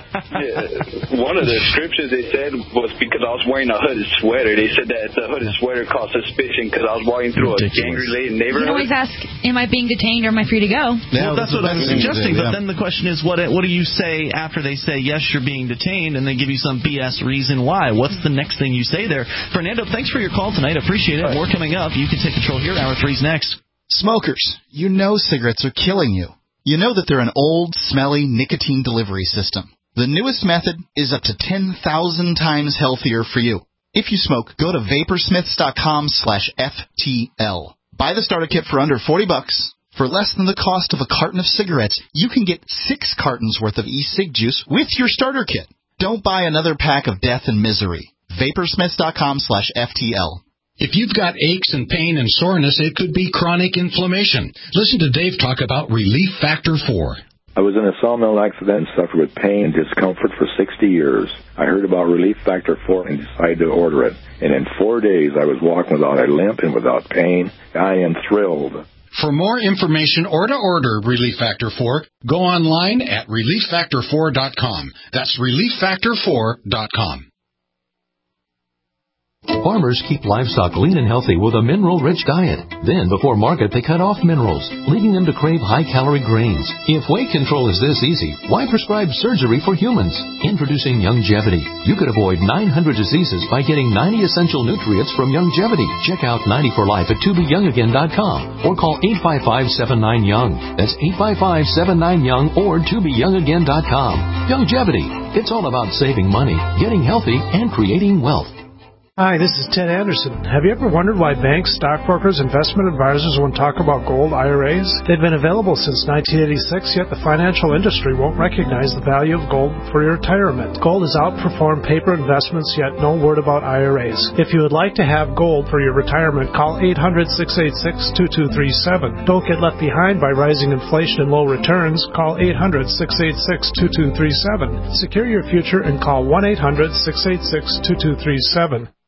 Yeah, one of the descriptions they said was because I was wearing a hooded sweater. They said that the hooded sweater caused suspicion because I was walking through Ridiculous. a gang-related You neighborhood. can always ask, am I being detained or am I free to go? Yeah, well, that's what I'm suggesting. Yeah. But then the question is, what what do you say after they say, yes, you're being detained, and they give you some B S reason why? What's the next thing you say there? Fernando, thanks for your call tonight. Appreciate it. More coming up. You can take control here. Hour three's next. Smokers, you know cigarettes are killing you. You know that they're an old, smelly nicotine delivery system. The newest method is up to ten thousand times healthier for you. If you smoke, go to vaporsmiths.com slash FTL. Buy the starter kit for under forty bucks. For less than the cost of a carton of cigarettes, you can get six cartons worth of e-cig juice with your starter kit. Don't buy another pack of death and misery. vaporsmiths.com slash FTL. If you've got aches and pain and soreness, it could be chronic inflammation. Listen to Dave talk about Relief Factor four. I was in a sawmill accident and suffered with pain and discomfort for sixty years. I heard about Relief Factor four and decided to order it. And in four days, I was walking without a limp and without pain. I am thrilled. For more information or to order Relief Factor four, go online at relief factor four dot com. That's relief factor four dot com. Farmers keep livestock lean and healthy with a mineral-rich diet. Then, before market, they cut off minerals, leading them to crave high-calorie grains. If weight control is this easy, why prescribe surgery for humans? Introducing Youngevity. You could avoid nine hundred diseases by getting ninety essential nutrients from Youngevity. Check out ninety for life at to be young again dot com or call eight five five, seven nine, young. That's eight five five, seven nine, young or to be young again dot com. Youngevity. It's all about saving money, getting healthy, and creating wealth. Hi, this is Ted Anderson. Have you ever wondered why banks, stockbrokers, investment advisors won't talk about gold I R As? They've been available since nineteen eighty-six, yet the financial industry won't recognize the value of gold for your retirement. Gold has outperformed paper investments, yet no word about I R As. If you would like to have gold for your retirement, call eight hundred, six eight six, two two three seven. Don't get left behind by rising inflation and low returns. Call eight hundred, six eight six, two two three seven. Secure your future and call one eight hundred, six eight six, two two three seven.